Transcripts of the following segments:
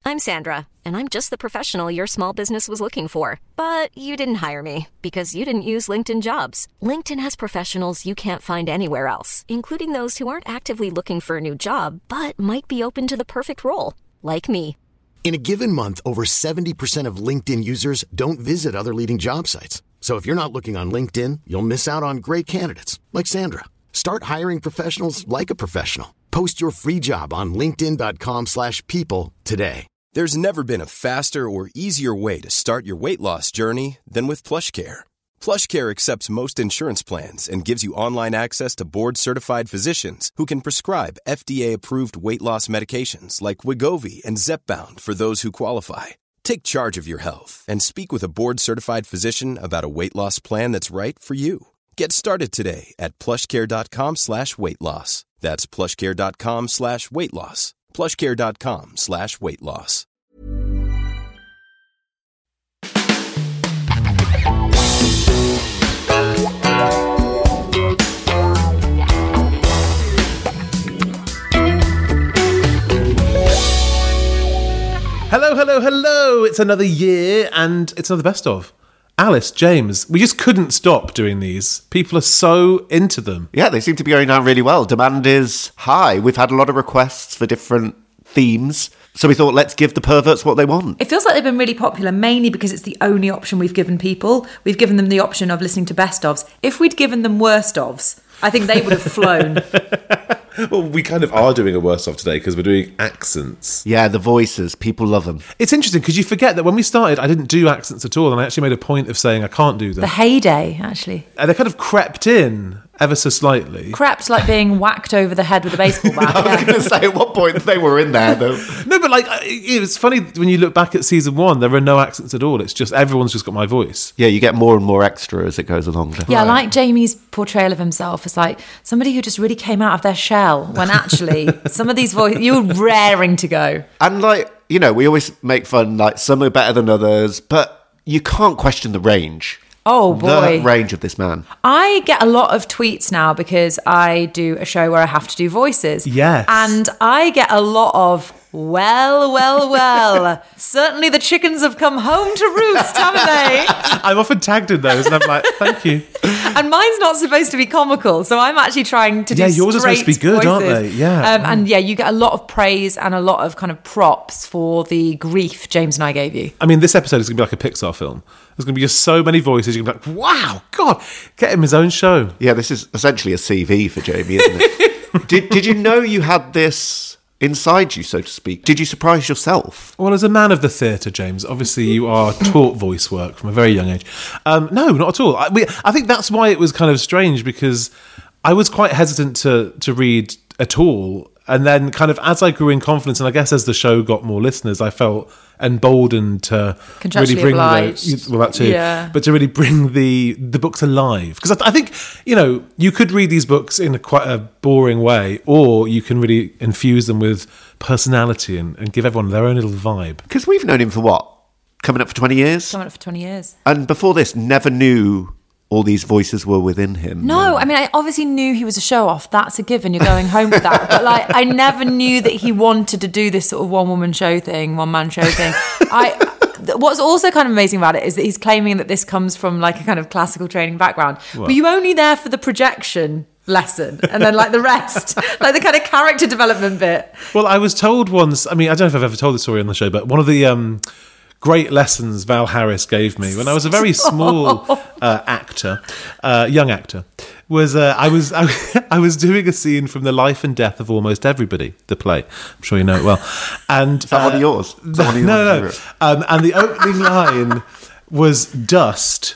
I'm Sandra, and I'm just the professional your small business was looking for. But you didn't hire me because you didn't use LinkedIn Jobs. LinkedIn has professionals you can't find anywhere else, including those who aren't actively looking for a new job, but might be open to the perfect role, like me. In a given month, over 70% of LinkedIn users don't visit other leading job sites. So if you're not looking on LinkedIn, you'll miss out on great candidates like Sandra. Start hiring professionals like a professional. Post your free job on linkedin.com/people today. There's never been a faster or easier way to start your weight loss journey than with PlushCare. PlushCare accepts most insurance plans and gives you online access to board-certified physicians who can prescribe FDA-approved weight loss medications like Wegovy and Zepbound for those who qualify. Take charge of your health and speak with a board-certified physician about a weight loss plan that's right for you. Get started today at plushcare.com/weight loss. That's plushcare.com/weight loss. plushcare.com/weight loss. Hello, hello, hello. It's another year and it's another best of. Alice, James, we just couldn't stop doing these. People are so into them. Yeah, they seem to be going down really well. Demand is high. We've had a lot of requests for different themes. So we thought, let's give the perverts what they want. It feels like they've been really popular, mainly because it's the only option we've given people. We've given them the option of listening to best ofs. If we'd given them worst ofs, I think they would have flown. Well, we kind of are doing a worst of today because we're doing accents. Yeah, the voices. People love them. It's interesting because you forget that when we started, I didn't do accents at all, and I actually made a point of saying I can't do them. The heyday, actually. And they kind of crept in ever so slightly. Crept like being whacked over the head with a baseball bat. I was going to say, at what point they were in there, though? No, but like, it was funny when you look back at season 1, there are no accents at all. It's just, everyone's just got my voice. Yeah, you get more and more extra as it goes along. Yeah, I like Jamie's portrayal of himself as like somebody who just really came out of their shell, when actually some of these voices, you were raring to go. And like, you know, we always make fun, like some are better than others, but you can't question the range. Oh, boy. The range of this man. I get a lot of tweets now because I do a show where I have to do voices. Yes. And I get a lot of, well. Certainly the chickens have come home to roost, haven't they? I'm often tagged in those and I'm like, thank you. And mine's not supposed to be comical, so I'm actually trying to do yours are supposed to be good, aren't they? Yeah. And yeah, you get a lot of praise and a lot of kind of props for the grief James and I gave you. I mean, this episode is going to be like a Pixar film. There's going to be just so many voices. You're going to be like, wow, God, get him his own show. Yeah, this is essentially a CV for Jamie, isn't it? Did you know you had this inside you, so to speak? Did you surprise yourself? Well, as a man of the theatre, James, obviously you are taught voice work from a very young age. No, not at all. I think that's why it was kind of strange, because I was quite hesitant to read at all. And then kind of as I grew in confidence, and I guess as the show got more listeners, I felt emboldened to really bring but to really bring the books alive. Because I think, you know, you could read these books in quite a boring way, or you can really infuse them with personality and give everyone their own little vibe. Because we've known him for what? Coming up for 20 years? Coming up for 20 years. And before this, never knew all these voices were within him. No, I mean, I obviously knew he was a show-off. That's a given. You're going home with that. But like, I never knew that he wanted to do this sort of one-man show thing. What's also kind of amazing about it is that he's claiming that this comes from like a kind of classical training background. What? Were you only there for the projection lesson and then like the rest, like the kind of character development bit? Well, I was told once, I mean, I don't know if I've ever told this story on the show, but one of the great lessons Val Harris gave me when I was a very small young actor, was I was doing a scene from The Life and Death of Almost Everybody, the play. I'm sure you know it well. And is that one of yours? No. And the opening line was dust,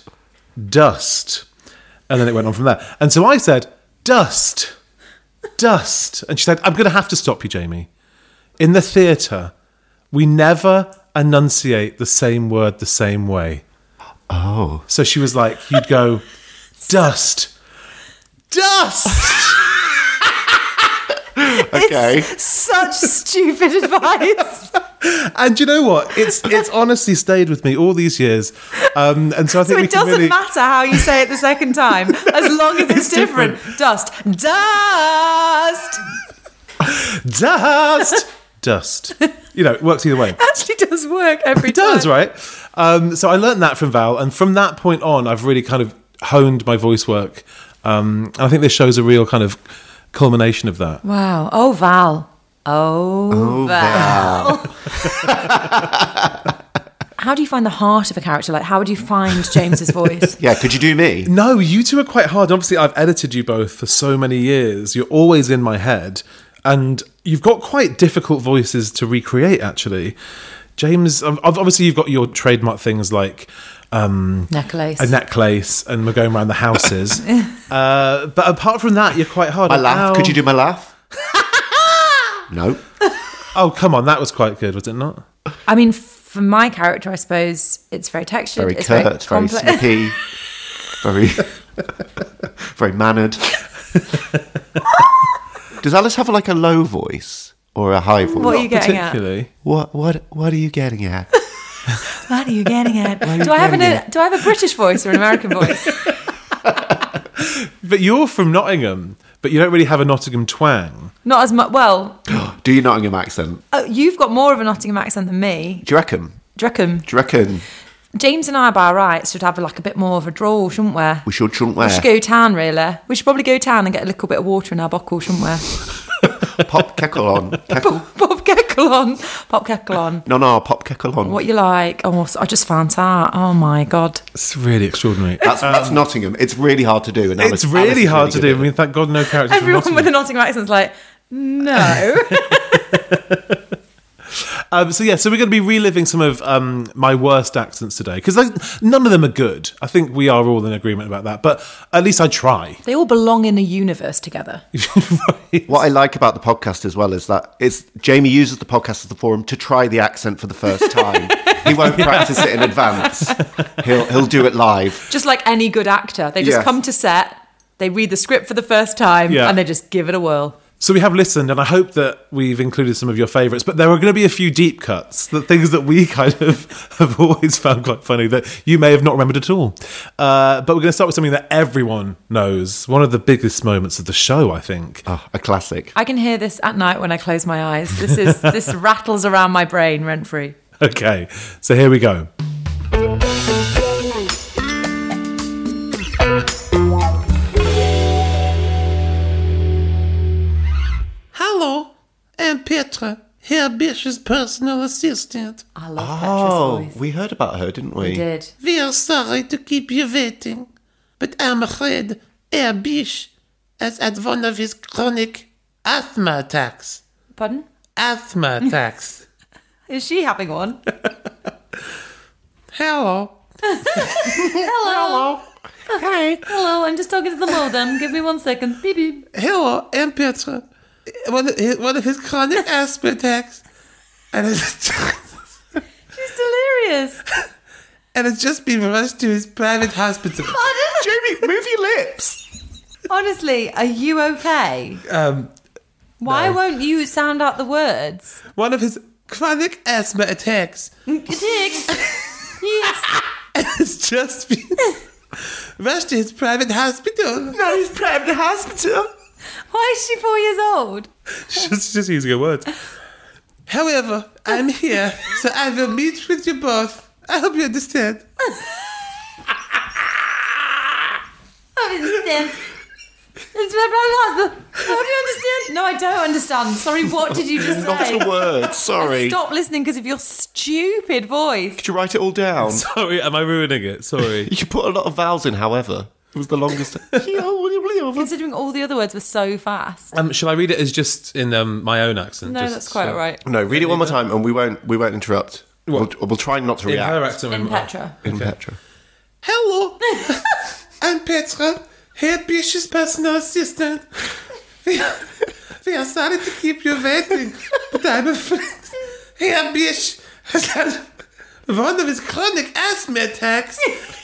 and then it went on from there. And so I said, dust, and she said, I'm going to have to stop you, Jamie. In the theatre, we never enunciate the same word the same way. Oh. So she was like, you'd go, dust. Okay. It's such stupid advice. And you know what? It's honestly stayed with me all these years. And so I think it doesn't matter how you say it the second time, as long as it's different. Dust. it works either way. Actually does work every It time. does, right? So I learned that from Val, and from that point on, I've really kind of honed my voice work. And I think this show's a real kind of culmination of that. Wow. Oh, Val. Oh, Val. How do you find the heart of a character? Like, how would you find James's voice? Yeah, could you do me? No, you two are quite hard. Obviously, I've edited you both for so many years. You're always in my head. And you've got quite difficult voices to recreate, actually. James, obviously, you've got your trademark things like... necklace. A necklace, and we're going around the houses. But apart from that, you're quite hard. My laugh. Could you do my laugh? No. Oh, come on. That was quite good, was it not? I mean, for my character, I suppose it's very textured. Very it's curt, very complex. snippy, very, very mannered. Does Alice have like a low voice or a high voice? What are you getting at? Particularly. What are you getting at? What are you getting at? Do I have a British voice or an American voice? But you're from Nottingham, but you don't really have a Nottingham twang. Not as much. Well, Do you Nottingham accent? you've got more of a Nottingham accent than me. Do you reckon? Do you reckon? Do you reckon James and I, by rights, should have like a bit more of a drawl, shouldn't we? we shouldn't we? We should go town, really. We should probably go town and get a little bit of water in our bottle, shouldn't we? Pop kettle on. Kettle? Pop kettle on. Pop kettle on. No, pop kettle on. What you like? Oh, I just found out. Oh my God. It's really extraordinary. That's Nottingham. It's really hard to do. And It's really hard to do. I mean, thank God no characters from Everyone with a Nottingham. Nottingham accent's like, no. So we're going to be reliving some of my worst accents today, because none of them are good. I think we are all in agreement about that, but at least I try. They all belong in a universe together. Right. What I like about the podcast as well is that Jamie uses the podcast as the forum to try the accent for the first time. He won't practice it in advance. He'll do it live. Just like any good actor. They just Yeah. come to set, they read the script for the first time, Yeah. and they just give it a whirl. So we have listened, and I hope that we've included some of your favourites, but there are going to be a few deep cuts, the things that we kind of have always found quite funny that you may have not remembered at all. But we're going to start with something that everyone knows, one of the biggest moments of the show, I think. Oh, a classic. I can hear this at night when I close my eyes. This rattles around my brain rent free. Okay, so here we go. Hello, I'm Petra, Herr Bish's personal assistant. I love Oh, Petra's voice. we heard about her, didn't we? We did. We are sorry to keep you waiting, but I'm afraid Herr Bish has had one of his chronic asthma attacks. Pardon? Asthma attacks. Is she having one? Hello. Hello. Hey. Hello, I'm just talking to the modem. Give me 1 second. Beep beep. Hello, I'm Petra. One of his chronic asthma attacks. And it's She's delirious. and it's just been rushed to his private hospital. Jamie, move your lips. Honestly, are you okay? Why won't you sound out the words? One of his chronic asthma attacks. Yes. And it's just been rushed to his private hospital. No, he's private hospital. Why is she 4 years old? just using her words. However, I'm here, so I will meet with you both. I hope you understand. I understand. It's my brother's husband. How do you understand? No, I don't understand. Sorry, what did you just Not say? a word. Sorry. Stop listening because of your stupid voice. Could you write it all down? Sorry, am I ruining it? Sorry. You put a lot of vowels in, however. It was the longest. Considering all the other words were so fast. Shall I read it as just in my own accent? No, just that's quite all right. No, read it one more time and we won't interrupt. We'll try not to In react. her accent. In Petra. In Petra. Hello, I'm Petra, Herr Bish's personal assistant. We are sorry to keep you waiting, but I'm afraid Herr Bish has had one of his chronic asthma attacks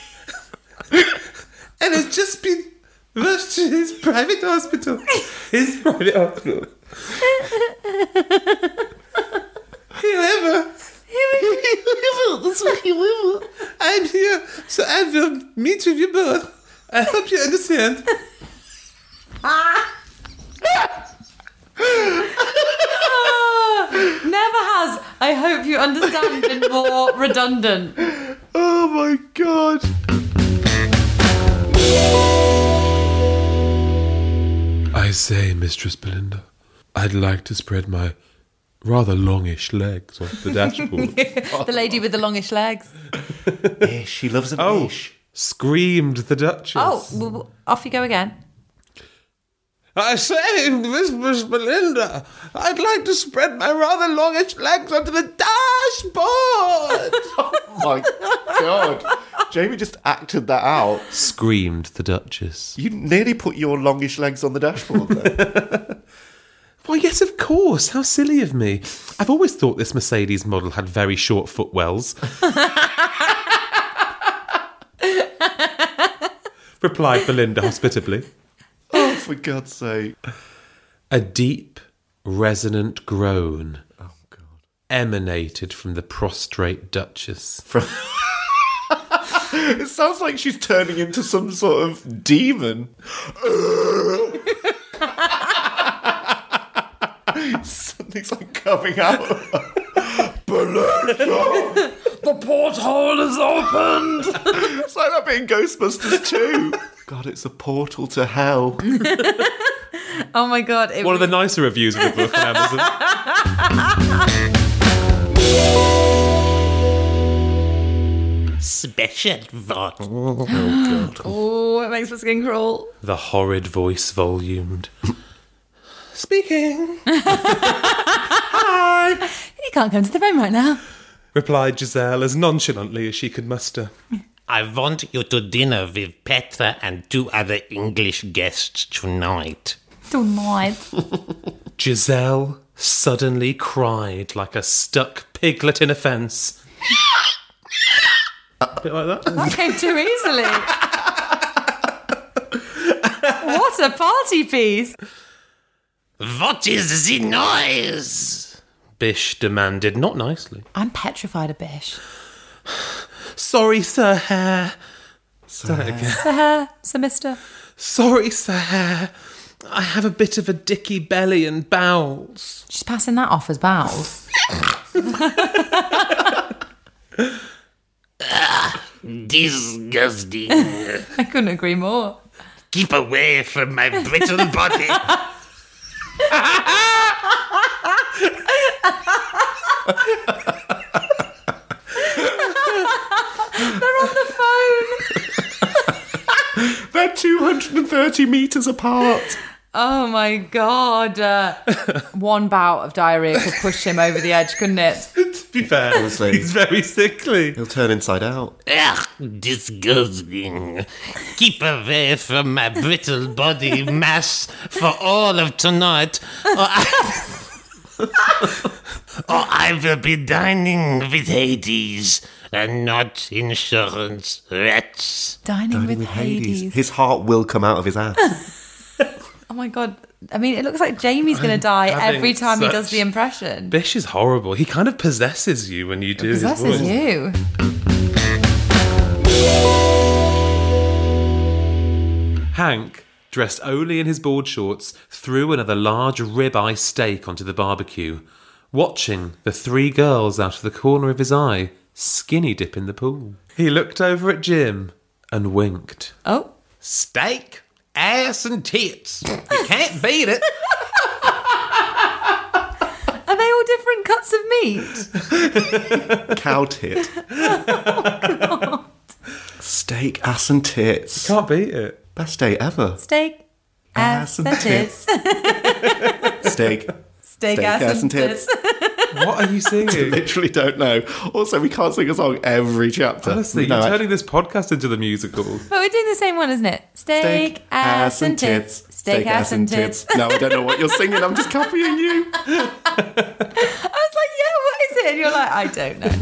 and has just been rushed to his private hospital. His private hospital. However, I'm here, so I will meet with you both. I hope you understand. Never has, I hope you understand, been more redundant. Oh my God. I say, Mistress Belinda, I'd like to spread my rather longish legs off the dashboard. The lady with the longish legs. Ish. She loves an ish. Screamed the Duchess. Oh, well, off you go again. I say, Mistress Belinda, I'd like to spread my rather longish legs onto the dashboard. Oh my God. Jamie just acted that out. Screamed the Duchess. You nearly put your longish legs on the dashboard there. Why, yes, of course. How silly of me. I've always thought this Mercedes model had very short footwells. Replied Belinda hospitably. Oh, for God's sake. A deep, resonant groan Oh, God. emanated from the prostrate Duchess. It sounds like she's turning into some sort of demon. Something's like coming out. Belinda! The porthole is opened! It's like that bit in Ghostbusters 2. God, it's a portal to hell. Oh my God. One of the nicer reviews of the book on Amazon. Special one. Oh, God. Oh, it makes my skin crawl. The horrid voice volumed. Speaking. Hi. You can't come to the phone right now. Replied Giselle as nonchalantly as she could muster. I want you to dinner with Petra and 2 other English guests tonight. Tonight. Giselle suddenly cried like a stuck piglet in a fence. A bit like that. That came too easily. What a party piece. What is the noise? Bish demanded, not nicely. I'm petrified of Bish. Sorry, Sir Hare. Say it again. Sir Mister. Sorry, Sir Hare. I have a bit of a dicky belly and bowels. She's passing that off as bowels. Disgusting. I couldn't agree more. Keep away from my brittle body. They're on the phone. They're 230 metres apart. Oh my God. One bout of diarrhea could push him over the edge, couldn't it? To be fair, Honestly. he's very sickly. He'll turn inside out. Ugh, disgusting. Keep away from my brittle body mass for all of tonight, or I will be dining with Hades and not insurance rats. Dining with Hades. His heart will come out of his ass. Oh my God. I mean, it looks like Jamie's going to die having every time he such- does the impression. Bish is horrible. He kind of possesses you when you do his Possesses voice. you. Hank, dressed only in his board shorts, threw another large ribeye steak onto the barbecue, watching the 3 girls out of the corner of his eye skinny dip in the pool. He looked over at Jim and winked. Oh. Steak, ass, and tits. You can't beat it. Are they all different cuts of meat? Cow tit. Steak, ass and tits. Can't beat it. Best day ever. Steak, ass, and tits. Steak. Steak, ass, and tits. What are you singing? Literally don't know. Also, we can't sing a song every chapter. Honestly, No, you're turning this podcast into the musical. But we're doing the same one, isn't it? Steak, ass, and tits. Steak, ass, and tits. No, I don't know what you're singing. I'm just copying you. I was like, yeah, what is it? And you're like, I don't know.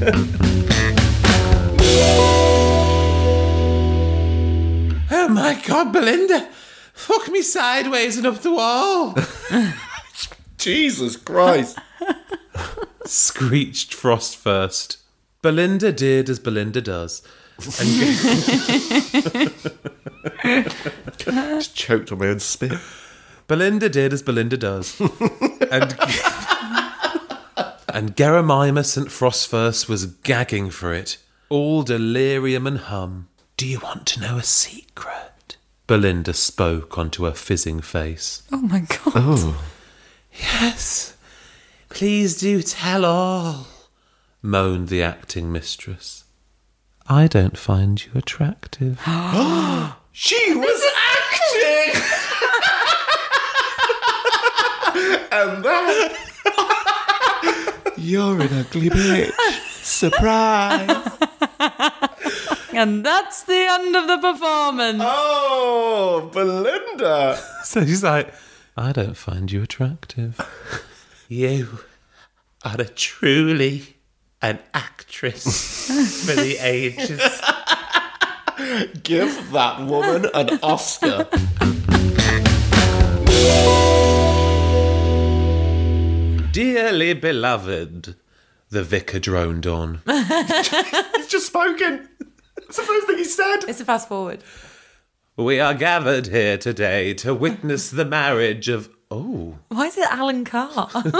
Oh my God, Belinda! Fuck me sideways and up the wall! Jesus Christ. Screeched Frost first. Belinda did as Belinda does. And Just choked on my own spit. Belinda did as Belinda does. And and Jeremiah St. Frostverse was gagging for it, all delirium and hum. Do you want to know a secret? Belinda spoke onto her fizzing face. Oh my God. Oh. Yes, please do tell all, moaned the acting mistress. I don't find you attractive. She was acting! And that... You're an ugly bitch. Surprise! And that's the end of the performance. Oh, Belinda! So she's like, I don't find you attractive. You are truly an actress for the ages. Give that woman an Oscar. Dearly beloved, the vicar droned on. He's just spoken. It's the first thing he said. It's a fast forward. We are gathered here today to witness the marriage of... Oh. Why is it Alan Carr? I'm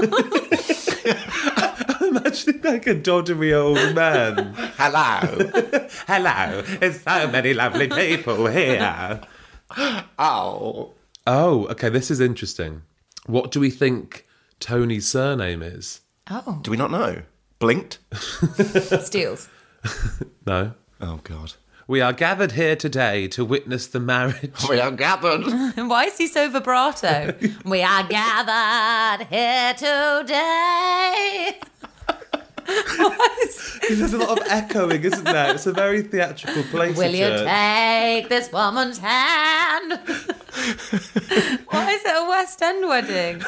imagining like a doddery old man. Hello. Hello, it's so many lovely people here. Ow. Oh, okay, this is interesting. What do we think Tony's surname is? Oh. Do we not know? Blinked? Steals. No. Oh, God. We are gathered here today to witness the marriage. We are gathered. Why is he so vibrato? We are gathered here today. There's a lot of echoing, isn't there? It's a very theatrical place. Will you take this woman's hand? Why is it a West End wedding?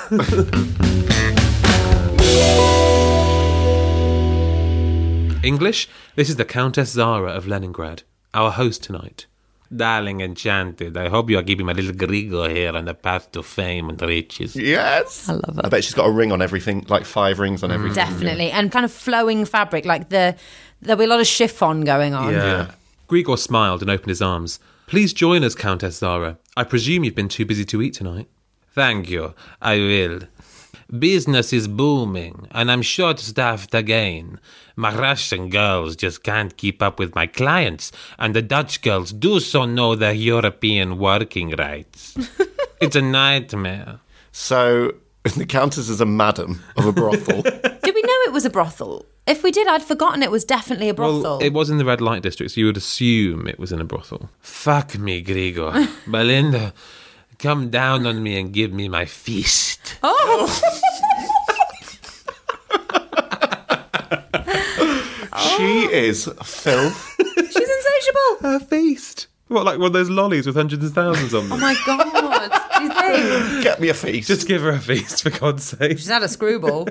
English? This is the Countess Zara of Leningrad, our host tonight. Darling Enchanted, I hope you are keeping my little Grigor here on the path to fame and riches. Yes. I love her. I bet she's got a ring on everything, like 5 rings on everything. Definitely. And kind of flowing fabric, like there'll be a lot of chiffon going on. Yeah. Grigor smiled and opened his arms. Please join us, Countess Zara. I presume you've been too busy to eat tonight. Thank you, I will. Business is booming, and I'm short-staffed again. My Russian girls just can't keep up with my clients, and the Dutch girls do so know their European working rights. It's a nightmare. So, the Countess is a madam of a brothel. Did we know it was a brothel? If we did, I'd forgotten it was definitely a brothel. Well, it was in the red light district, so you would assume it was in a brothel. Fuck me, Grigor. Belinda, come down on me and give me my feast. Oh! She is filth. She's insatiable. Her feast. What, like one of those lollies with hundreds of thousands on them? Oh my God. Do you think? Get me a feast. Just give her a feast, for God's sake. She's had a screwball.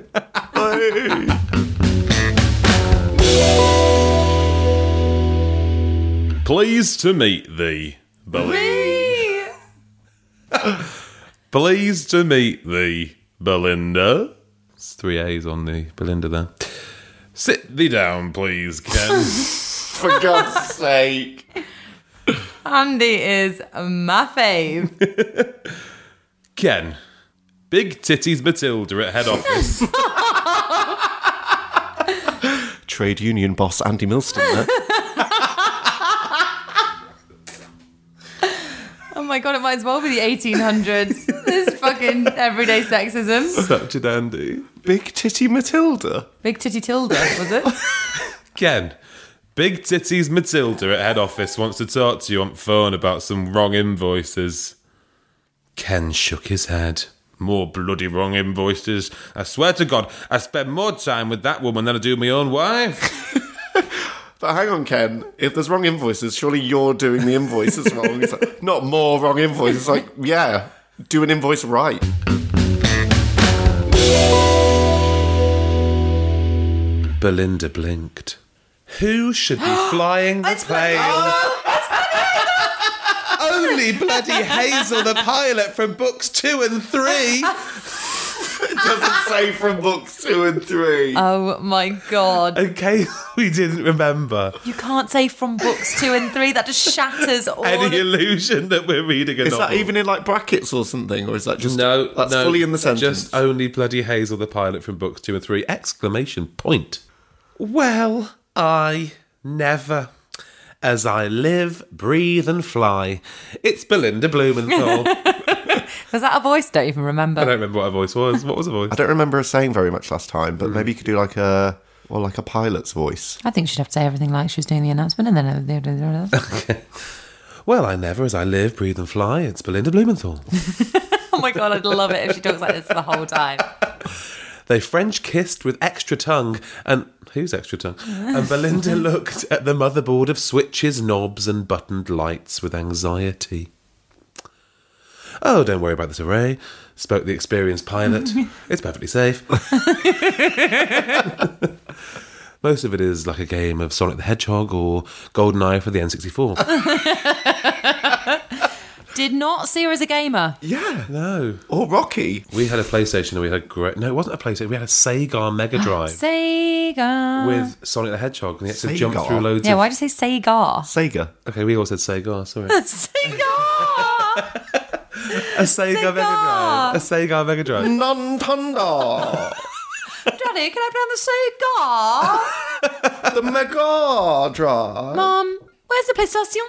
Pleased to meet thee, Belinda. Pleased to meet thee, Belinda. It's 3 A's on the Belinda there. Sit thee down, please, Ken. For God's sake. Andy is my fave. Ken, Big Titties Matilda at head office. Trade union boss Andy Milston there. Oh my God, it might as well be the 1800s. This fucking everyday sexism. Such a dandy. Big Titty Matilda. Big titty tilde, was it? Ken, Big Titties Matilda at head office wants to talk to you on phone about some wrong invoices. Ken shook his head. More bloody wrong invoices. I swear to God, I spend more time with that woman than I do my own wife. But hang on, Ken. If there's wrong invoices, surely you're doing the invoices wrong. It's like, not more wrong invoices. It's like, yeah, do an invoice right. Belinda blinked. Who should be flying the plane? Only bloody Hazel the pilot from books 2 and 3. doesn't say from books 2 and 3. Oh my God. In case we didn't remember. You can't say from books 2 and 3. That just shatters all. Any illusion that we're reading a Is novel. that even in like brackets or something? Or is that just... No, That's no, fully in the sentence. Just only bloody Hazel the pilot from books 2 and 3! Exclamation point. Well, I never. As I live, breathe and fly. It's Belinda Blumenthal. Was that a voice? Don't even remember. I don't remember what her voice was. What was her voice? I don't remember her saying very much last time, but maybe you could do like a pilot's voice. I think she'd have to say everything like she was doing the announcement and then... Well, I never, as I live, breathe and fly. It's Belinda Blumenthal. Oh my God, I'd love it if she talks like this the whole time. They French kissed with extra tongue, and who's extra tongue? And Belinda looked at the motherboard of switches, knobs, and buttoned lights with anxiety. Oh, don't worry about this array, spoke the experienced pilot. It's perfectly safe. Most of it is like a game of Sonic the Hedgehog or GoldenEye for the N64. Did not see her as a gamer. Yeah. No. Or Rocky. We had a PlayStation and we had great... No, it wasn't a PlayStation. We had a Sega Mega Drive. Sega. With Sonic the Hedgehog. And you had to Sega? jump through loads Yeah, of... why'd you say Sega? Sega. Okay, we all said Sega, sorry. Sega! A Sega Mega Drive. A Sega Mega Drive. Nintendo. Daddy, can I play on the Sega? The Mega Drive. Mom, where's the PlayStation?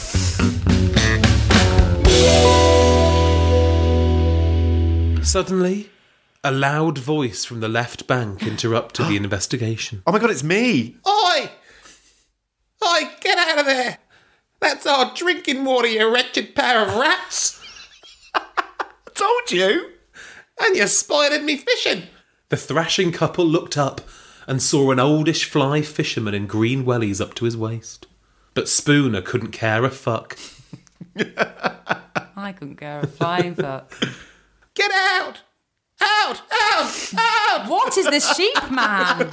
Suddenly, a loud voice from the left bank interrupted the investigation. Oh my God, it's me. Oi! Oi, get out of there! That's our drinking water, you wretched pair of rats! Told you. And you spoiled me fishing! The thrashing couple looked up and saw an oldish fly fisherman in green wellies up to his waist. But Spooner couldn't care a fuck. I couldn't care a flying fuck. Get out! Out! Out! Out! What is this sheep man?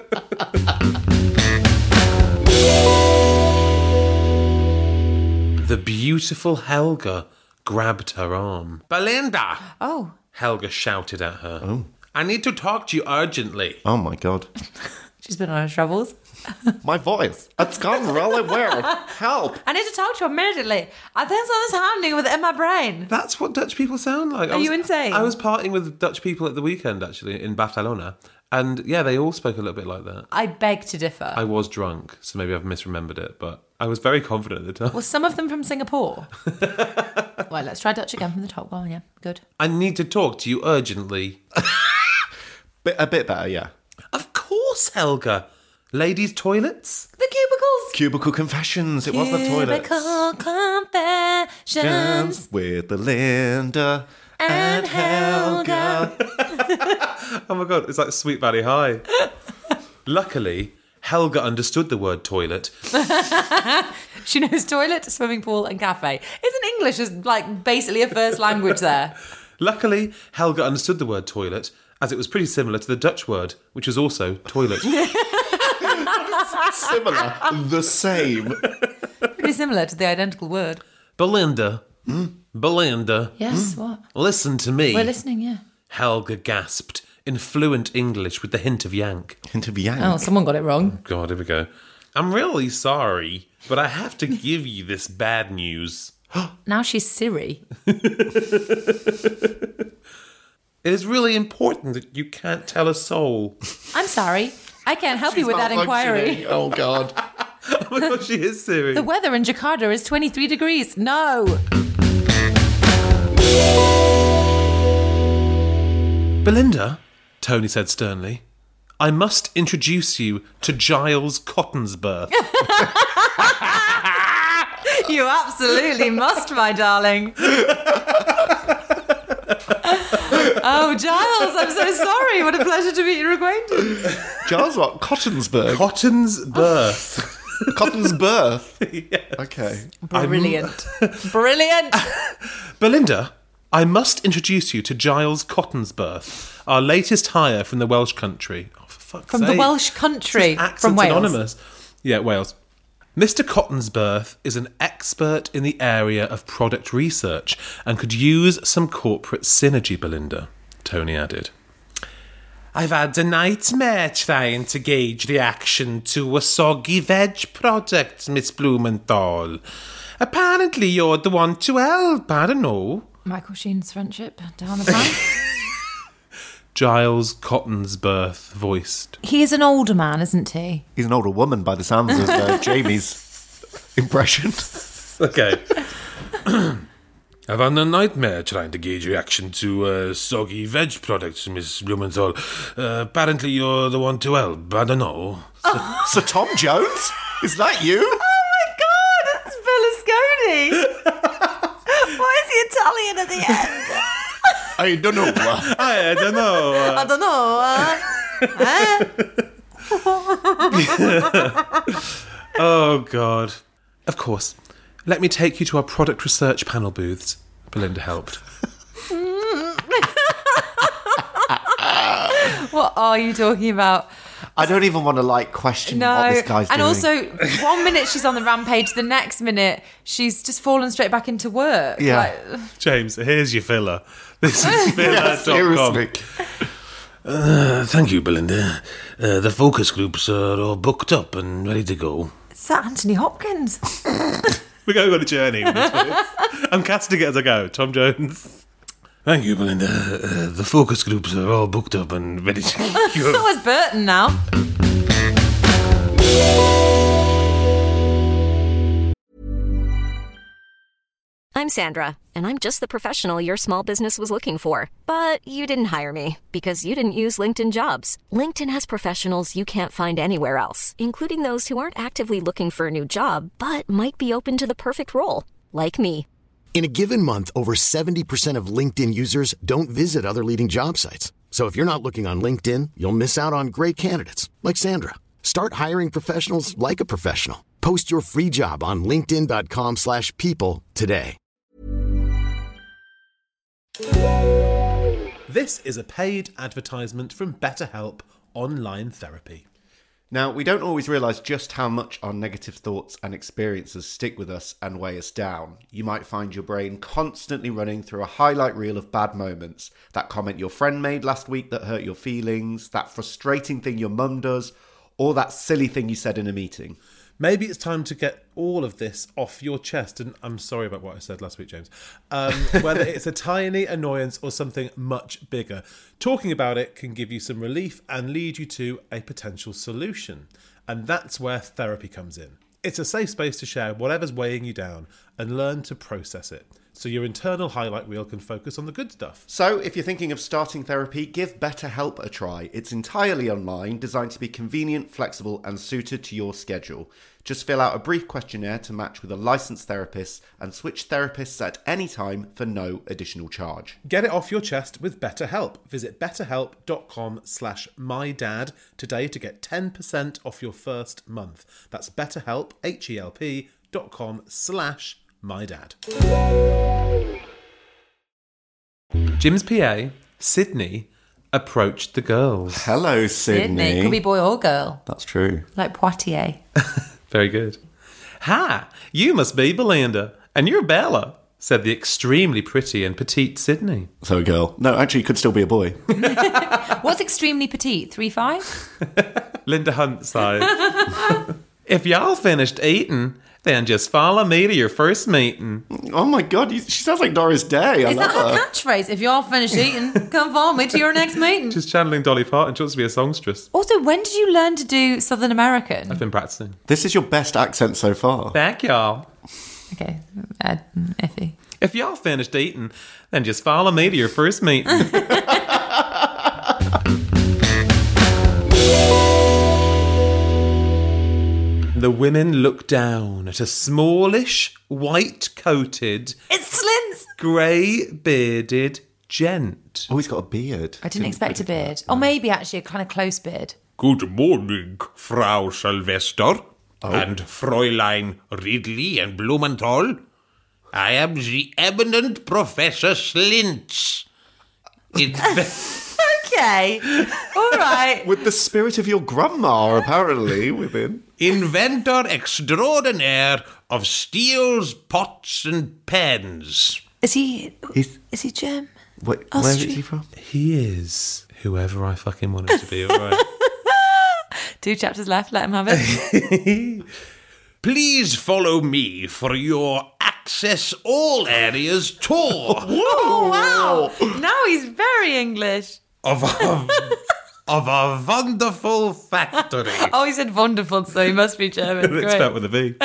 The beautiful Helga grabbed her arm. Belinda! Oh. Helga shouted at her. Oh. I need to talk to you urgently. Oh my God. She's been on her travels. My voice. It's gone really weird. Help. I need to talk to her immediately. I think something's happening with it in my brain. That's what Dutch people sound like. Are you insane? I was partying with Dutch people at the weekend, actually, in Barcelona. And yeah, they all spoke a little bit like that. I beg to differ. I was drunk, so maybe I've misremembered it, but I was very confident at the time. Was some of them from Singapore? Well, let's try Dutch again from the top. Well, yeah, good. I need to talk to you urgently. A bit better, yeah. Of course, Helga. Ladies' toilets? The cubicles. Cubicle Confessions. It was the toilet. Cubicle confessions. With Belinda and Helga. Oh my God, it's like Sweet Valley High. Luckily, Helga understood the word toilet. She knows toilet, swimming pool, and cafe. Isn't English is like basically a first language there? Luckily, Helga understood the word toilet, as it was pretty similar to the Dutch word, which was also toilet. Similar. The same. Pretty similar to the identical word. Belinda. Belinda. Yes, what? Listen to me. We're listening, yeah. Helga gasped, in fluent English with the hint of yank. Hint of yank. Oh, someone got it wrong. God, here we go. I'm really sorry, but I have to give you this bad news. Now she's Siri. It is really important that you can't tell a soul. I'm sorry. I can't help you with that inquiry. Oh, God. Oh my God, she is Siri. The weather in Jakarta is 23 degrees. No. Belinda, Tony said sternly, I must introduce you to Giles Cottonsworth. You absolutely must, my darling. Oh, Giles, I'm so sorry. What a pleasure to meet your acquaintance. Giles what? Cottonsburg? Cottonsworth. Cotton's birth? Yes. Okay. Brilliant. Brilliant. Belinda, I must introduce you to Giles Cottonsworth, our latest hire from the Welsh country. Oh, for fuck's From sake. the Welsh country. Accents From Wales. Anonymous. Yeah, Wales. Mr. Cottonsworth is an expert in the area of product research and could use some corporate synergy, Belinda, Tony added. I've had a nightmare trying to gauge reaction to a soggy veg product, Miss Blumenthal. Apparently you're the one to help, I don't know. Michael Sheen's friendship down the line. Giles Cottonsworth voiced. He is an older man, isn't he? He's an older woman by the sounds of Jamie's impression. Okay. I've had a nightmare trying to gauge reaction to soggy veg products, Miss Blumenthal. Apparently you're the one to help, I don't know. So Tom Jones? Is that you? Oh my God, it's Berlusconi. Why is he Italian at the end? I don't know. I don't know. I don't know. Oh, God. Of course. Let me take you to our product research panel booths. Belinda helped. What are you talking about? I don't even want to question what this guy's and doing. also 1 minute she's on the rampage, the next minute she's just fallen straight back into work. Yeah. James, here's your filler. This is filler.com. Seriously. Thank you, Belinda. The focus groups are all booked up and ready to go. Is that Anthony Hopkins? We're going on a journey with this voice. I'm casting it as I go. Tom Jones. Thank you, Belinda. The focus groups are all booked up and ready to go. That was Burton now. I'm Sandra, and I'm just the professional your small business was looking for. But you didn't hire me because you didn't use LinkedIn Jobs. LinkedIn has professionals you can't find anywhere else, including those who aren't actively looking for a new job, but might be open to the perfect role, like me. In a given month, over 70% of LinkedIn users don't visit other leading job sites. So if you're not looking on LinkedIn, you'll miss out on great candidates like Sandra. Start hiring professionals like a professional. Post your free job on linkedin.com/people today. This is a paid advertisement from BetterHelp Online Therapy. Now, we don't always realise just how much our negative thoughts and experiences stick with us and weigh us down. You might find your brain constantly running through a highlight reel of bad moments. That comment your friend made last week that hurt your feelings, that frustrating thing your mum does, or that silly thing you said in a meeting. Maybe it's time to get all of this off your chest. And I'm sorry about what I said last week, James. Whether it's a tiny annoyance or something much bigger, talking about it can give you some relief and lead you to a potential solution. And that's where therapy comes in. It's a safe space to share whatever's weighing you down and learn to process it, so your internal highlight reel can focus on the good stuff. So, if you're thinking of starting therapy, give BetterHelp a try. It's entirely online, designed to be convenient, flexible, and suited to your schedule. Just fill out a brief questionnaire to match with a licensed therapist and switch therapists at any time for no additional charge. Get it off your chest with BetterHelp. Visit betterhelp.com/mydad today to get 10% off your first month. That's BetterHelp, HELP.com/mydad. Jim's PA, Sydney, approached the girls. Hello, Sydney. Could be boy or girl. That's true. Like Poitiers. Very good. Hi, you must be Belinda, and you're Bella, said the extremely pretty and petite Sydney. So a girl. No, actually, it could still be a boy. What's extremely petite? 3'5"? Linda Hunt sighed. If y'all finished eating, then just follow me to your first meeting. Oh my God, she sounds like Doris Day. I Is love that her her. catchphrase? If you're finished eating, come follow me to your next meeting. She's channeling Dolly Parton. She wants to be a songstress. Also, when did you learn to do Southern American? I've been practicing. This is your best accent so far. Back, y'all. Okay, iffy. If y'all finished eating, then just follow me to your first meeting. The women looked down at a smallish, white-coated, It's Slintz! grey-bearded gent. Oh, he's got a beard. I didn't expect a beard. Or maybe actually a kind of close beard. Good morning, Frau Sylvester and Fräulein Ridley and Blumenthal. I am the eminent Professor Slintz. Okay, all right. With the spirit of your grandma, apparently, within. Inventor extraordinaire of steels, pots, and pans. Is he He's- German? Where is Austria. he from? He is. Whoever I fucking want it to be, all right. 2 chapters left, let him have it. Please follow me for your Access All Areas tour Oh, wow. Now he's very English. of a wonderful factory. Oh, he said wonderful, so he must be German. It's Great. spelled with a V.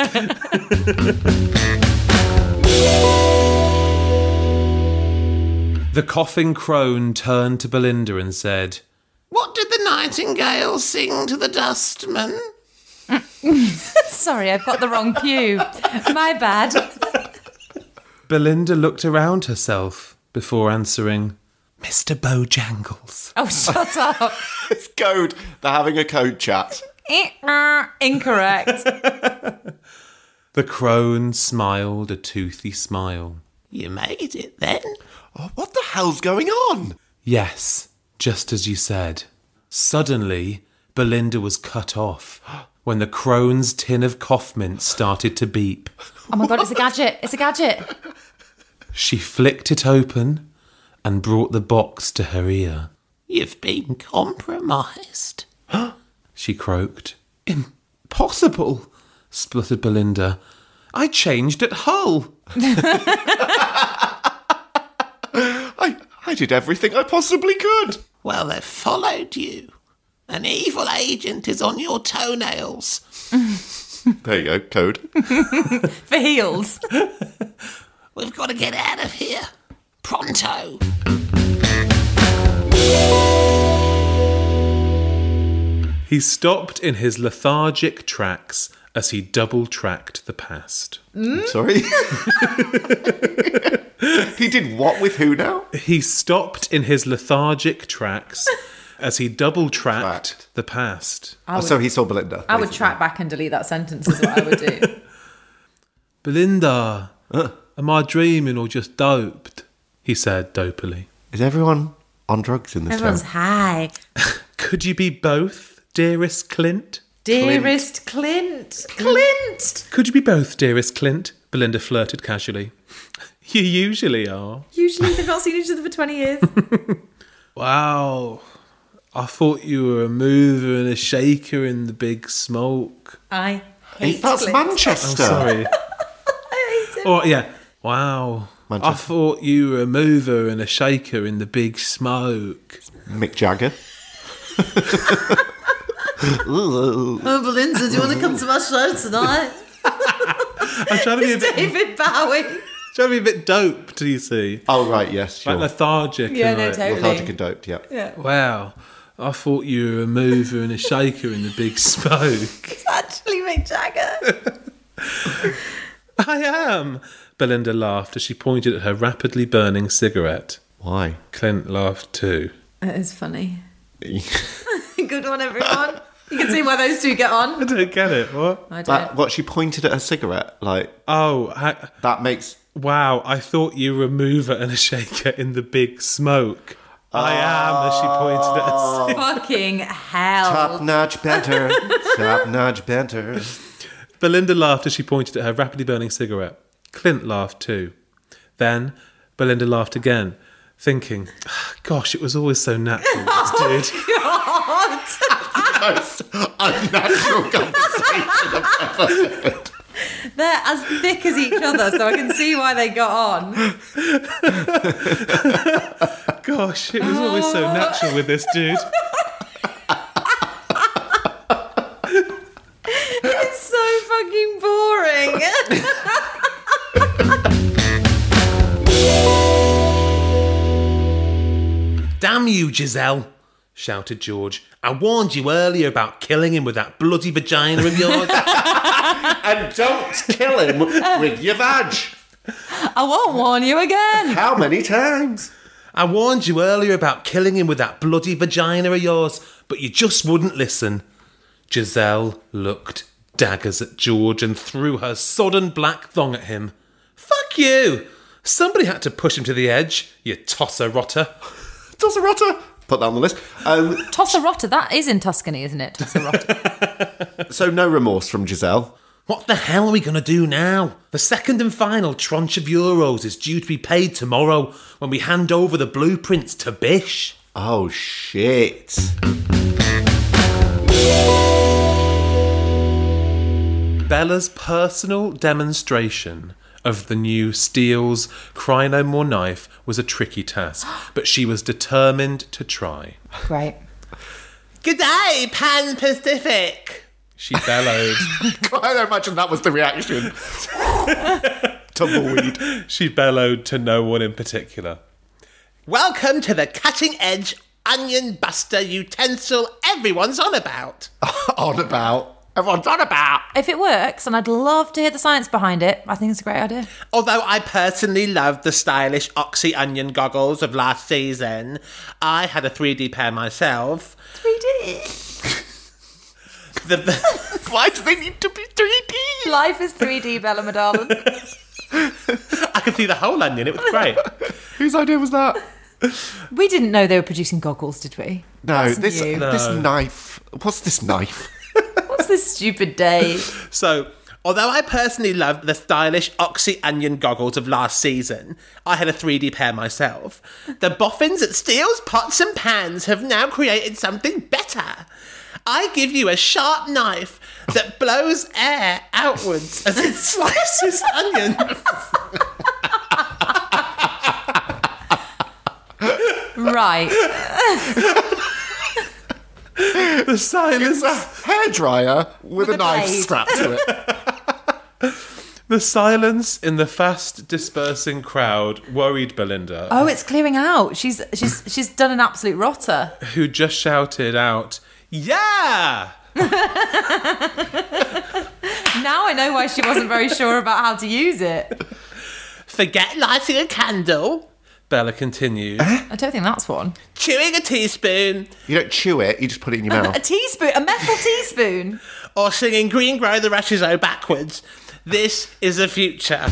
The coughing crone turned to Belinda and said, What did the nightingale sing to the dustman? Sorry, I've got the wrong pew. My bad. Belinda looked around herself before answering, Mr. Bojangles. Oh, shut up. It's code. They're having a code chat. Incorrect. The crone smiled a toothy smile. You made it then? Oh, what the hell's going on? Yes, just as you said. Suddenly, Belinda was cut off when the crone's tin of cough mint started to beep. Oh my God, it's a gadget. It's a gadget. She flicked it open and brought the box to her ear. You've been compromised. She croaked. Impossible, spluttered Belinda. I changed at Hull. I did everything I possibly could. Well, they've followed you. An evil agent is on your toenails. There you go, code. For heels. We've got to get out of here. Pronto. He stopped in his lethargic tracks as he double-tracked the past. Sorry? He did what with who now? He stopped in his lethargic tracks as he double-tracked Tracked. the past. So he saw Belinda. I would basically. track back and delete that sentence is what I would do. Belinda, am I dreaming or just doped? He said dopily. Is everyone on drugs in this Everyone's town? high. Could you be both, dearest Clint? Dearest Clint. Clint. Could you be both, dearest Clint? Belinda flirted casually. You usually are. Usually they've not seen each other for 20 years. Wow. I thought you were a mover and a shaker in the big smoke. I Hey, hate that's Clint. Manchester. Sorry. I hate him. Oh, yeah. Wow. Manchester. I thought you were a mover and a shaker in the big smoke. Mick Jagger. Oh, Belinda, do you want to come to my show tonight? I'm trying to be a bit, David Bowie. trying to be a bit doped, do you see? Oh, right, yes, sure. Like lethargic. Yeah, and no, like, totally. Lethargic and doped, yeah. Wow. I thought you were a mover and a shaker in the big smoke. It's actually Mick Jagger. I am. Belinda laughed as she pointed at her rapidly burning cigarette. Why? Clint laughed too. It is funny. Good one, everyone. You can see why those two get I on. don't get it. What? I don't. That, what, she pointed at her cigarette? Like, Oh, that makes... wow. I thought you were a mover and a shaker in the big smoke. I am, as she pointed at her cigarette. Fucking hell. Top-notch banter. Top-notch banter. Belinda laughed as she pointed at her rapidly burning cigarette. Clint laughed too. Then Belinda laughed again, thinking, gosh, it was always so natural, this dude. God. Most unnatural conversation I've ever heard. They're as thick as each other, so I can see why they got on. Gosh, it was always so natural with this dude. It's so fucking boring. Damn you, Giselle, shouted George. I warned you earlier about killing him with that bloody vagina of yours. And don't kill him with your vag. I won't warn you again. How many times? I warned you earlier about killing him with that bloody vagina of yours, but you just wouldn't listen. Giselle looked daggers at George and threw her sodden black thong at him. Fuck you! Somebody had to push him to the edge, you tosser-rotter. Tosserota. Put that on the list. Tosserota, that is in Tuscany, isn't it? Tosserota. So no remorse from Giselle. What the hell are we going to do now? The second and final tranche of euros is due to be paid tomorrow when we hand over the blueprints to Bish. Oh, shit. Bella's personal demonstration of the new Steele's Cry No More knife was a tricky task, but she was determined to try. Great. G'day, Pan Pacific. She bellowed. I don't imagine that was the reaction. Tumbleweed. She bellowed to no one in particular. Welcome to the cutting edge onion buster utensil everyone's on about. On about. Everyone's on about. If it works, and I'd love to hear the science behind it, I think it's a great idea. Although I personally loved the stylish Oxy onion goggles of last season, I had a 3D pair myself. 3D. Why do they need to be 3D? Life is 3D, Bella, my darling. I could see the whole onion, it was great. Whose idea was that? We didn't know they were producing goggles, did we? No, That's new. this knife. What's this knife? What's this stupid day? So, although I personally loved the stylish Oxy onion goggles of last season, I had a 3D pair myself. The boffins at Steele's Pots and Pans have now created something better. I give you a sharp knife that blows air outwards as it slices onion. Right. The silence. It's a hairdryer with a knife blade. strapped to it. The silence in the fast dispersing crowd worried Belinda, Oh, it's clearing out. She's done an absolute rotter. who just shouted out, "Yeah!" Now I know why she wasn't very sure about how to use it. Forget lighting a candle, Bella continued. I don't think that's one. chewing a teaspoon, You don't chew it, you just put it in your A mouth. teaspoon, a metal teaspoon. or singing Green Grow the Rushes O backwards. This is the future.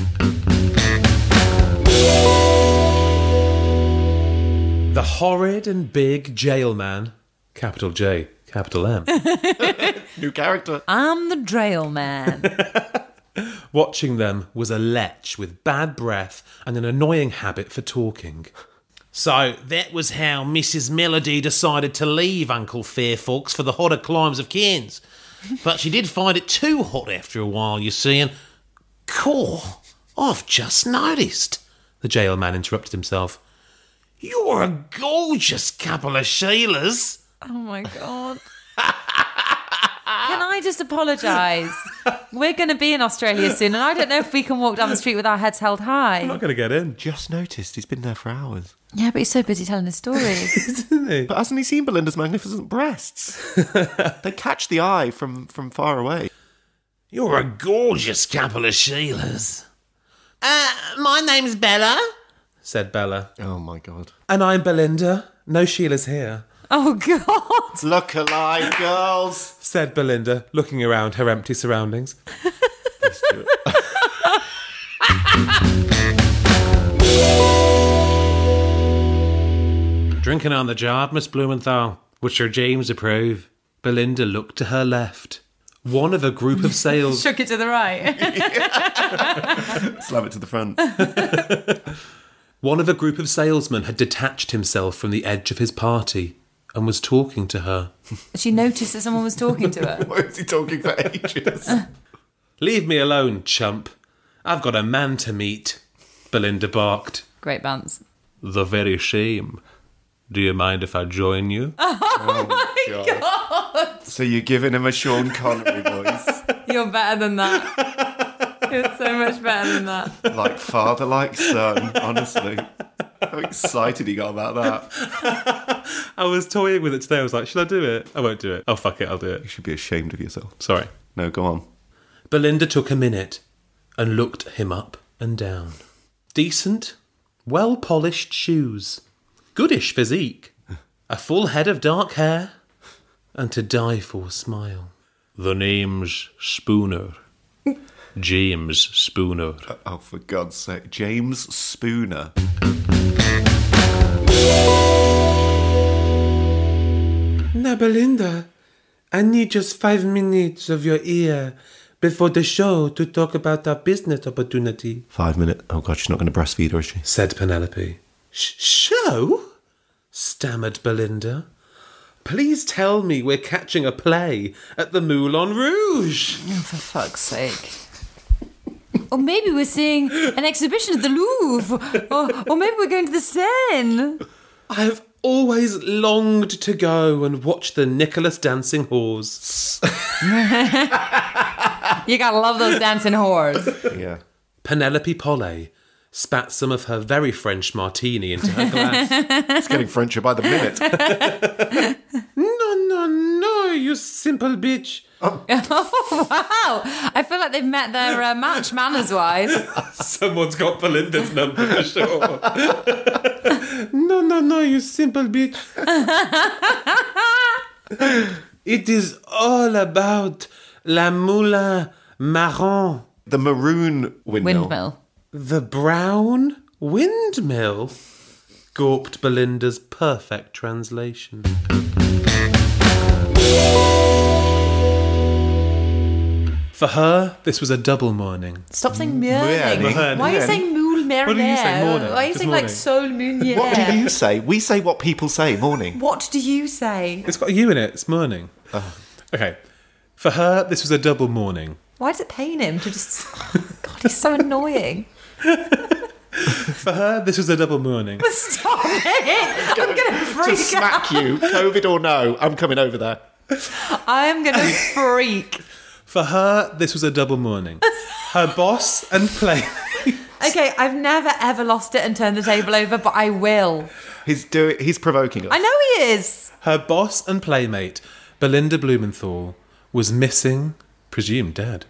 The horrid and big jail man, capital J, capital M, New character. I'm the Drail Man. watching them was a lech with bad breath and an annoying habit for talking. So that was how Mrs. Melody decided to leave Uncle Fairfax for the hotter climes of Cairns. But she did find it too hot after a while, you see, and... Cool, I've just noticed, The jail man interrupted himself. you're a gorgeous couple of Sheilas. Oh my God. Can I just apologise? We're going to be in Australia soon, and I don't know if we can walk down the street with our heads held high. I'm not going to get in. Just noticed he's been there for hours. Yeah, but he's so busy telling his stories. But hasn't he seen Belinda's magnificent breasts? They catch the eye from far away. You're a gorgeous couple of Sheilas. My name's Bella. Said Bella. Oh my God. And I'm Belinda. No Sheila's here, Oh, God. Look alive, girls. said Belinda, looking around her empty surroundings. Drinking on the job, Miss Blumenthal. Would Sir James approve? Belinda looked to her left. One of a group of sales... Shook it to the right. Slam it to the front. One of a group of salesmen had detached himself from the edge of his party and was talking to her. She noticed that someone was talking to her. Why was he talking for ages? Leave me alone, chump. I've got a man to meet, Belinda barked. Great bounce. The very same. Do you mind if I join you? So you're giving him a Sean Connery voice. You're better than that. You're so much better than that. Like father, like son, honestly. How excited he got about that. I was toying with it today. I was like, should I do it? I won't do it. Oh, fuck it, I'll do it. You should be ashamed of yourself. Sorry. No, go on. Belinda took a minute and looked him up and down. Decent, well-polished shoes. Goodish physique. A full head of dark hair. And to die for smile. The name's Spooner. James Spooner. Oh, for God's sake. James Spooner. Now, Belinda, I need just 5 minutes of your ear before the show to talk about our business opportunity. 5 minutes. Oh, God, she's not going to breastfeed her, is she? Said Penelope. Show? stammered Belinda. Please tell me we're catching a play at the Moulin Rouge. Oh, for fuck's sake. Or maybe we're seeing an exhibition at the Louvre. Or maybe we're going to the Seine. I've always longed to go and watch the Nicholas dancing whores. You gotta love those dancing whores. Yeah. Penelope Pollet spat some of her very French martini into her glass. It's getting Frencher by the minute. No, you simple bitch. Oh, wow. I feel like they've met their match manners-wise. Someone's got Belinda's number for sure. No, you simple bitch. It is all about la Moulin Marron. The maroon windmill. The brown windmill, gawped Belinda's perfect translation. For her, this was a double morning. Stop saying morning. Why are you saying moule mernier? What do you say, morning? Why are you It's saying morning. like sol meunier? What do you say? We say what people say, morning. What do you say? It's got a U in it, it's morning. Okay. For her, this was a double morning. Why does it pain him to just... God, he's so annoying. For her, this was a double morning. Stop it! I'm going to To freak smack out. you, COVID or no, I'm coming over there. I'm going to freak. For her, this was a double morning. Her boss and play... Okay, I've never ever lost it and turned the table over, but I will. He's provoking us. I know he is. Her boss and playmate, Belinda Blumenthal, was missing, presumed dead.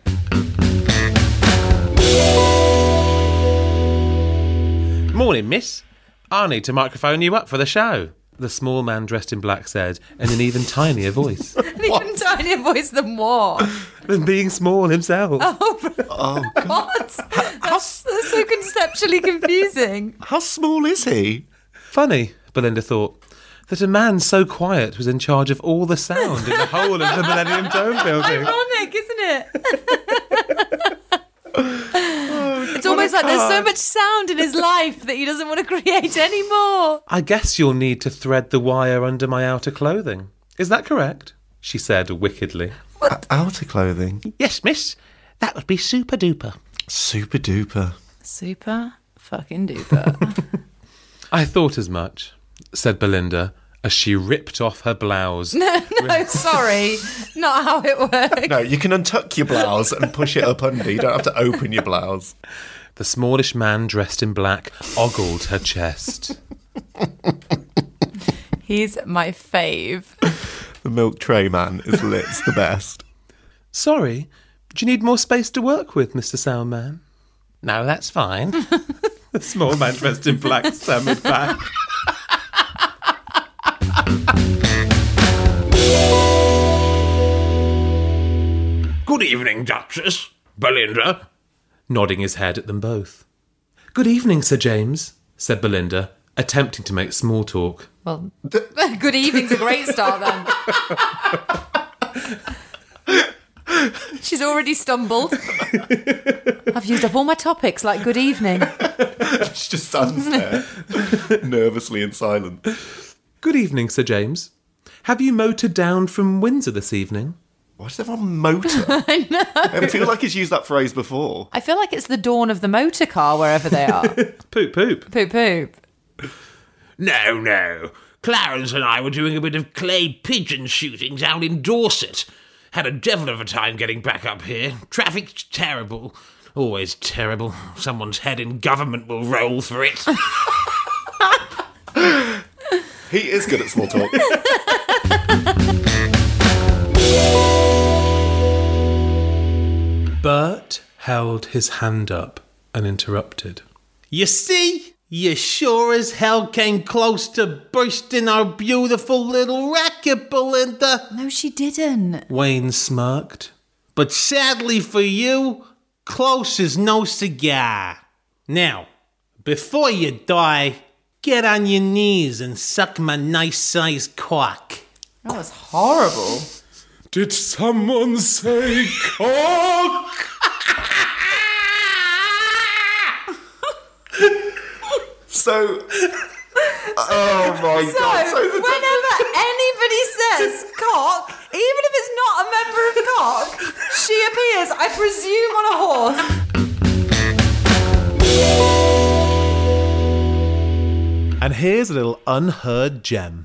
Morning, miss. I need to microphone you up for the show. The small man dressed in black said, in an even tinier voice. An even tinier voice than what? Than being small himself. Oh, God. What? That's so conceptually confusing. How small is he? Funny, Belinda thought, that a man so quiet was in charge of all the sound in the whole of the Millennium Dome building. Ironic, isn't it? It's almost like there's so much sound in his life that he doesn't want to create anymore. I guess you'll need to thread the wire under my outer clothing. Is that correct? She said wickedly. Outer clothing. Yes, miss. That would be super duper. Super duper. Super fucking duper. I thought as much, said Belinda, as she ripped off her blouse. No, sorry. Not how it works. No, you can untuck your blouse and push it up under. You don't have to open your blouse. The smallish man dressed in black ogled her chest. He's my fave. The milk tray man is lit. It's the best. Sorry, do you need more space to work with, Mr. Soundman? No, that's fine. The small man dressed in black stammered back. Good evening, Duchess. Belinda. Nodding his head at them both. Good evening, Sir James, said Belinda, attempting to make small talk. Well, good evening's a great start then. She's already stumbled. I've used up all my topics like good evening. She just stands there, nervously and silent. Good evening, Sir James. Have you motored down from Windsor this evening? Why does everyone motor? I know. I feel like he's used that phrase before. I feel like it's the dawn of the motor car wherever they are. Poop, poop. Poop, poop. No. Clarence and I were doing a bit of clay pigeon shooting down in Dorset. Had a devil of a time getting back up here. Traffic's terrible. Always terrible. Someone's head in government will roll for it. He is good at small talk. Bert held his hand up and interrupted. You see? You sure as hell came close to bursting our beautiful little racket, Belinda. No, she didn't. Wayne smirked. But sadly for you, close is no cigar. Now, before you die, get on your knees and suck my nice-sized cock. That was horrible. Did someone say cock? So, oh my God. presume on a horse. And here's a little unheard gem.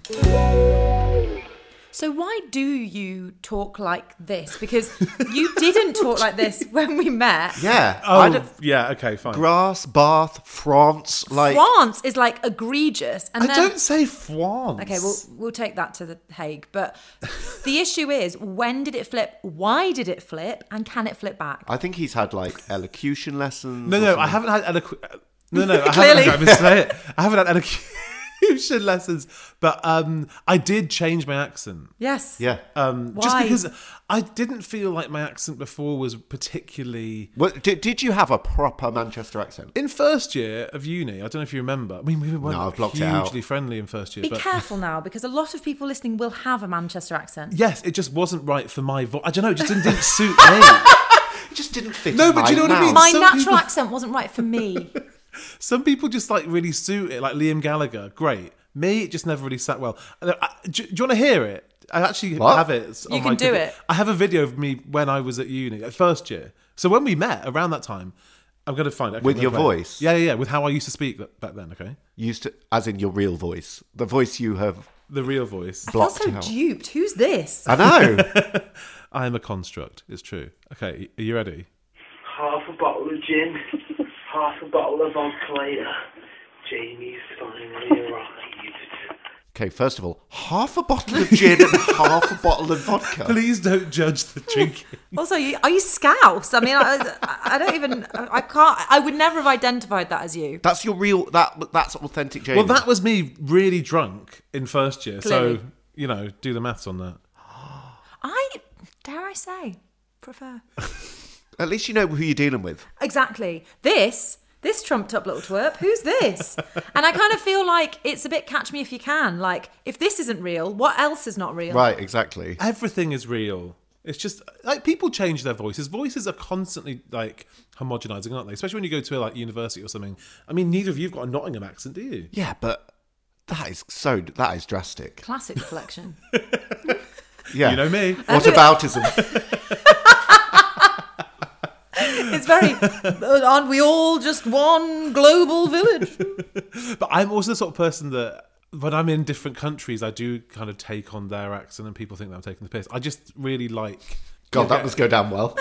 So why do you talk like this? Because you didn't talk like this when we met. Yeah. Oh, yeah, okay, fine. Grass, Bath, France, like... France is like egregious. And I then, don't say France. Okay, we'll take that to the Hague. But the issue is, when did it flip? Why did it flip? And can it flip back? I think he's had, like, elocution lessons. No, I haven't had I Clearly. I haven't had elocution lessons, but I did change my accent. Yes. Yeah. Just Why? because I didn't feel like my accent before was particularly... Well, did you have a proper Manchester accent? In first year of uni, I don't know if you remember. I mean, we weren't No, I've blocked it out. hugely friendly in first year. Be but careful now, because a lot of people listening will have a Manchester accent. yes, it just wasn't right for my voice. I don't know, it just didn't suit me. It just didn't fit No, in but my do you know what I mean? mouth. My Some natural people- accent wasn't right for me. Some people just like really suit it, like Liam Gallagher. Great. Me, it just never really sat well. Do you want to hear it? I actually What? have it. You on can my do computer. it. I have a video of me when I was at uni, at first year. So when we met around that time, I'm going to find it. Okay, With I'm your gonna play it. voice? Yeah, with how I used to speak back then, okay? Used to, as in your real voice. The voice you have... The real voice. I feel Blocked so out. duped. Who's this? I know. I am a construct, it's true. Okay, are you ready? Half a bottle of gin, half a bottle of vodka later. Jamie's finally arrived. Okay, first of all, half a bottle of gin and half a bottle of vodka. Please don't judge the drinking. Also, are you Scouse? I mean, I don't even, I can't, I would never have identified that as you. That's your real... That's authentic Jamie. Well, that was me really drunk in first year. Clearly. So, do the maths on that. Dare I say, prefer. At least you know who you're dealing with. Exactly. This trumped up little twerp, who's this? And I kind of feel like it's a bit catch me if you can. Like, if this isn't real, what else is not real? Right, exactly. Everything is real. It's just like people change their voices. Voices are constantly like homogenizing, aren't they? Especially when you go to like university or something. I mean, neither of you've got a Nottingham accent, do you? Yeah, but that is drastic. Classic collection. Yeah. You know me. What aboutism? It's very, aren't we all just one global village? But I'm also the sort of person that when I'm in different countries, I do kind of take on their accent and people think that I'm taking the piss. I just really like... God, that must go down well.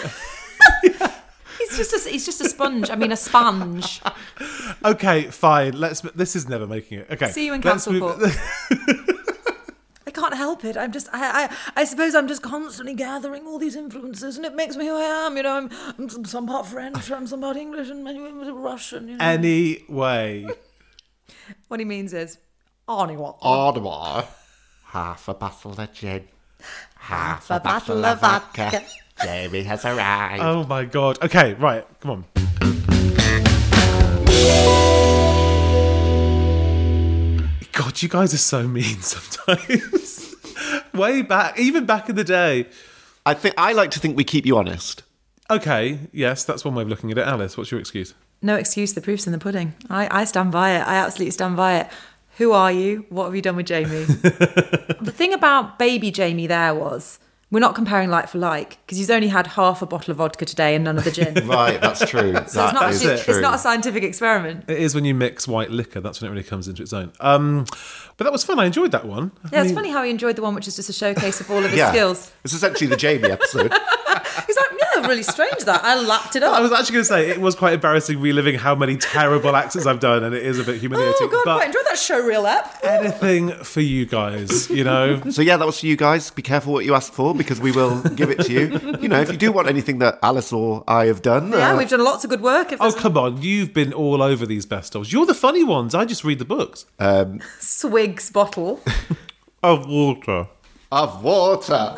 He's just a sponge. I mean, a sponge. Okay, fine. This is never making it. Okay. See you in let's Council move- Court. I can't help it. I'm just, I suppose I'm just constantly gathering all these influences, and it makes me who I am. I'm some part French, I'm some part English, and Russian. Anyway. What he means is, anyway. Ottawa. Half a bottle of gin. Half a bottle of vodka. Jamie has arrived. Oh my God. Okay, right. Come on. God, you guys are so mean sometimes. Even back in the day. I like to think we keep you honest. Okay, yes, that's one way of looking at it. Alice, what's your excuse? No excuse, the proof's in the pudding. I stand by it. I absolutely stand by it. Who are you? What have you done with Jamie? The thing about baby Jamie there was, we're not comparing like for like, because he's only had half a bottle of vodka today and none of the gin. Right, that's true. So it's not a scientific experiment. It is when you mix white liquor. That's when it really comes into its own. But that was fun. I enjoyed that one. Yeah, it's funny how he enjoyed the one which is just a showcase of all of his skills. It's essentially the Jamie episode. He's like, yeah, really strange that. I lapped it up. I was actually going to say, it was quite embarrassing reliving how many terrible accents I've done, and it is a bit humiliating. Oh, God, but quite enjoyed that show reel up. anything for you guys, So yeah, that was for you guys. Be careful what you ask for, because we will give it to you. If you do want anything that Alice or I have done. Yeah, we've done lots of good work. Oh, come on. You've been all over these best ofs. You're the funny ones. I just read the books. Swig's bottle. Of water. Of water.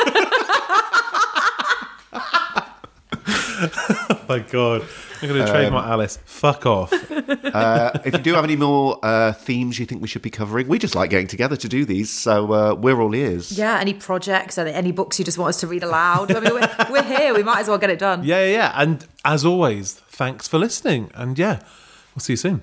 Oh, my God. I'm going to trademark Alice. Fuck off. If you do have any more themes you think we should be covering, we just like getting together to do these, so we're all ears. Yeah, any projects, any books you just want us to read aloud. I mean, we're here. We might as well get it done. Yeah. And as always, thanks for listening. And yeah, we'll see you soon.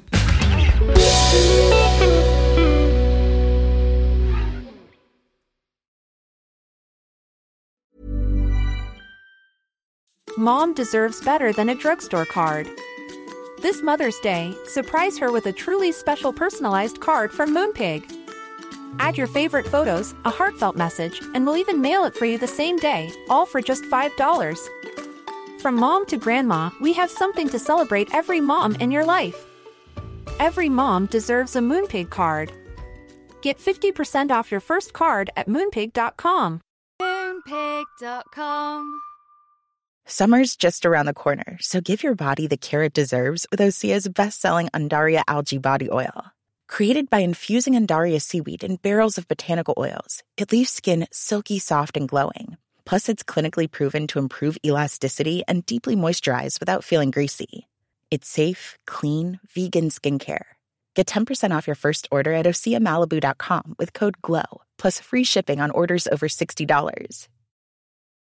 Mom deserves better than a drugstore card. This Mother's Day, surprise her with a truly special personalized card from Moonpig. Add your favorite photos, a heartfelt message, and we'll even mail it for you the same day, all for just $5. From mom to grandma, we have something to celebrate every mom in your life. Every mom deserves a Moonpig card. Get 50% off your first card at moonpig.com. Moonpig.com. Summer's just around the corner, so give your body the care it deserves with Osea's best-selling Undaria Algae Body Oil. Created by infusing Undaria seaweed in barrels of botanical oils, it leaves skin silky soft and glowing. Plus, it's clinically proven to improve elasticity and deeply moisturize without feeling greasy. It's safe, clean, vegan skincare. Get 10% off your first order at OseaMalibu.com with code GLOW, plus free shipping on orders over $60.